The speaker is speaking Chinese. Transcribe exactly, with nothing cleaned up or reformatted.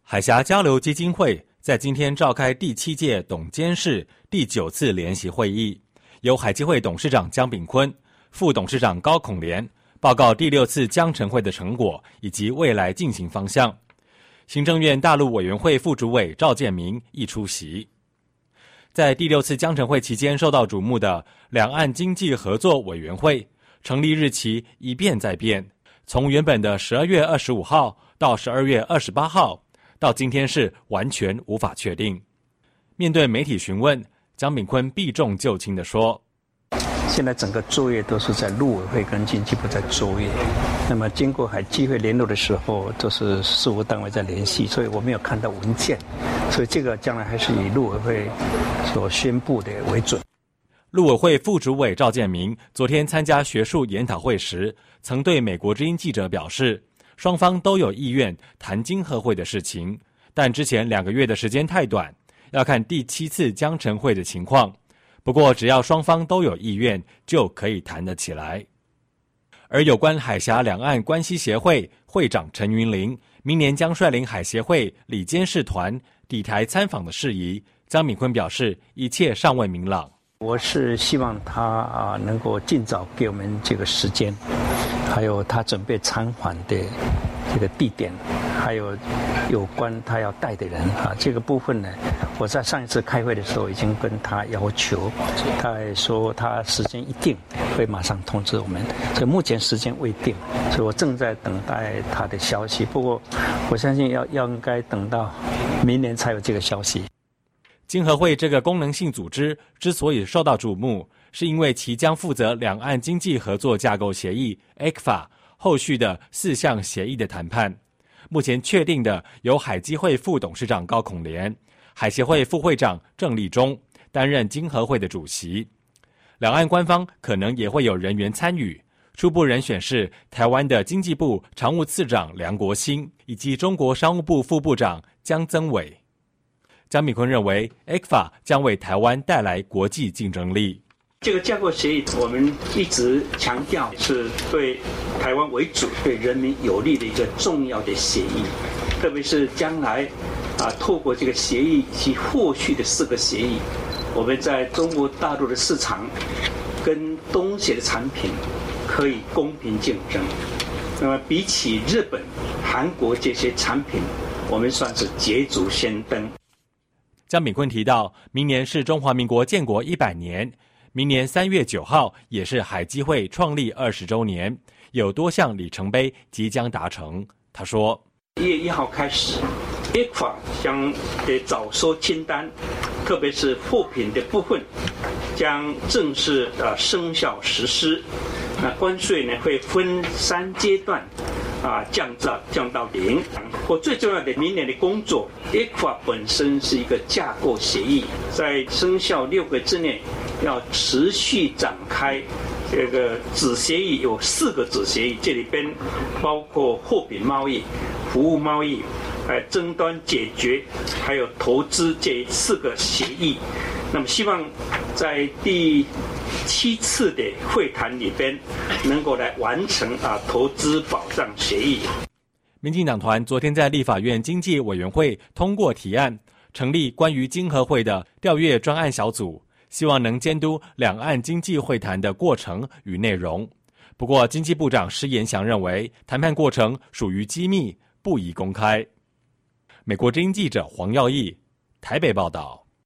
海峡交流基金会在今天召开第七届董监事第九次联席会议，由海基会董事长江炳坤、副董事长高孔廉报告第六次江晨会的成果以及未来进行方向。行政院大陆委员会副主委赵建明亦出席。在第六次江晨会期间受到瞩目的两岸经济合作委员会成立日期一变再变，从原本的十二月二十五号到十二月二十八号，到今天是完全无法确定。面对媒体询问，江炳坤避重就轻地说， 现在整个作业都是在陆委会跟经济部在作业，那么经过海基会联络的时候都是事务单位在联系，所以我没有看到文件，所以这个将来还是以陆委会所宣布的为准。 陆委会副主委赵建明昨天参加学术研讨会时，曾对美国之音记者表示，双方都有意愿谈经合会的事情，但之前两个月的时间太短，要看第七次江晨会的情况。不过只要双方都有意愿，就可以谈得起来。而有关海峡两岸关系协会会长陈云林明年将率领海协会理监事团抵台参访的事宜，江炳坤表示一切尚未明朗。 我是希望他啊能够尽早给我们这个时间，还有他准备参访的这个地点，还有有关他要带的人啊，这个部分呢，我在上一次开会的时候已经跟他要求，他也说他时间一定会马上通知我们，所以目前时间未定，所以我正在等待他的消息。不过我相信要要应该等到明年才有这个消息。 经合会这个功能性组织之所以受到瞩目，是因为其将负责两岸经济合作架构协议 E C F A 后续的四项协议的谈判。目前确定的由海基会副董事长高孔廉、海协会副会长郑立忠担任经合会的主席。两岸官方可能也会有人员参与，初步人选是台湾的经济部常务次长梁国兴以及中国商务部副部长江增伟。江炳坤认为 E C F A 将为台湾带来国际竞争力。 这个架构协议我们一直强调是对台湾为主、对人民有利的一个重要的协议，特别是将来啊，透过这个协议及后续的四个协议，我们在中国大陆的市场跟东协的产品可以公平竞争。那么比起日本、韩国这些产品，我们算是捷足先登。 江炳坤提到，明年是中华民国建国一百年，明年三月九号也是海基会创立二十周年，有多项里程碑即将达成。他说， 一月一号开始 E C F A 将的早收清单，特别是货品的部分将正式呃生效实施。那关税呢会分三阶段啊降到降到零。我最重要的明年的工作 ，E C F A 本身是一个架构协议，在生效六个月之内要持续展开。这个子协议有四个子协议，这里边包括货品贸易、服务贸易、呃争端解决，还有投资这四个协议。那么希望在第七次的会谈里边，能够来完成啊投资保障协议。 民进党团昨天在立法院经济委员会通过提案，成立关于经合会的调阅专案小组，希望能监督两岸经济会谈的过程与内容。不过经济部长施延祥认为，谈判过程属于机密，不宜公开。美国之音记者黄耀义台北报道。